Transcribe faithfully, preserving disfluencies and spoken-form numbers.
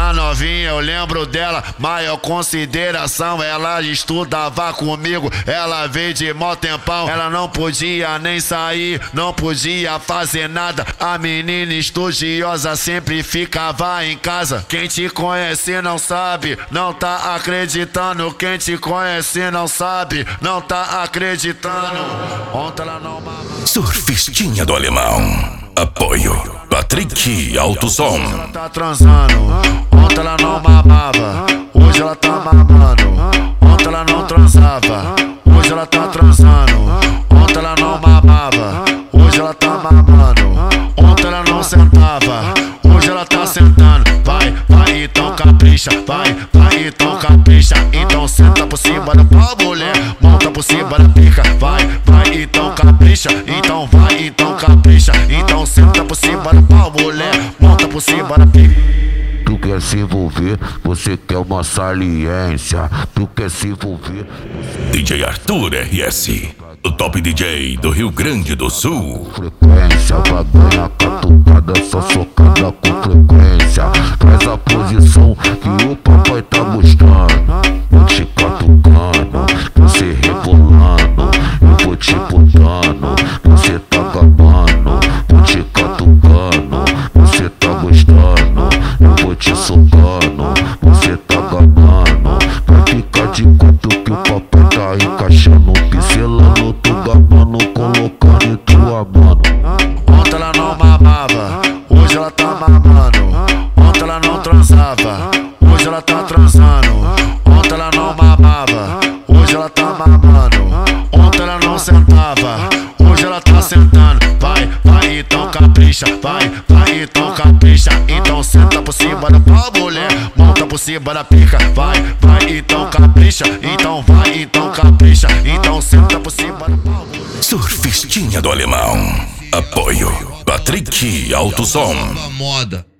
era novinha, eu lembro dela, maior consideração. Ela estudava comigo, ela veio de mó tempão. Ela não podia nem sair, não podia fazer nada. A menina estudiosa sempre ficava em casa. Quem te conhece não sabe, não tá acreditando. Quem te conhece não sabe, não tá acreditando. Ontem ela não mamava. Surfistinha do Alemão. Apoio Patrick Alto Som. Ela tá transando, ontem ela não mamava, hoje ela tá mamando. Ontem ela não transava, hoje ela tá transando. Ontem ela não mamava, hoje ela tá mamando. Ontem ela não sentava, hoje ela tá sentando. Vai, vai então capricha, vai, vai então capricha. Então senta por cima do pau, mulher, monta por cima da pica. Vai, vai então capricha, então vai então capricha. Então senta por cima do pau, mulher, monta por cima da pica. Tu quer se envolver, você quer uma saliência. Tu quer se envolver. D J Arthur R S, o top D J do Rio Grande do Sul. Frequência, vai ganhar catucada, só socada com frequência. Traz a posição que o papai tá gostando. Vou te catucando, você rebolando. Eu vou te botando, você tá acabando. Vou te catucando, você tá gostando. Eu vou te socando, você tá gabando. Vai ficar de quatro que o papai tá encaixando, pincelando, tu gabando, colocando em tua mano. Ontem ela não mamava, hoje ela tá mamando. Ontem ela não transava, hoje ela tá transando. Ontem ela não mamava, hoje ela tá mamando. Ontem ela não sentava, hoje ela tá sentando. Vai, vai então capricha, vai, vai então capricha. Então senta por cima do pau, mulher, monta por cima da pica. Vai, vai então capricha, então vai então capricha. Então senta por cima do pau, mulher. Surfistinha do Alemão. Apoio Patrick Alto Som. Moda.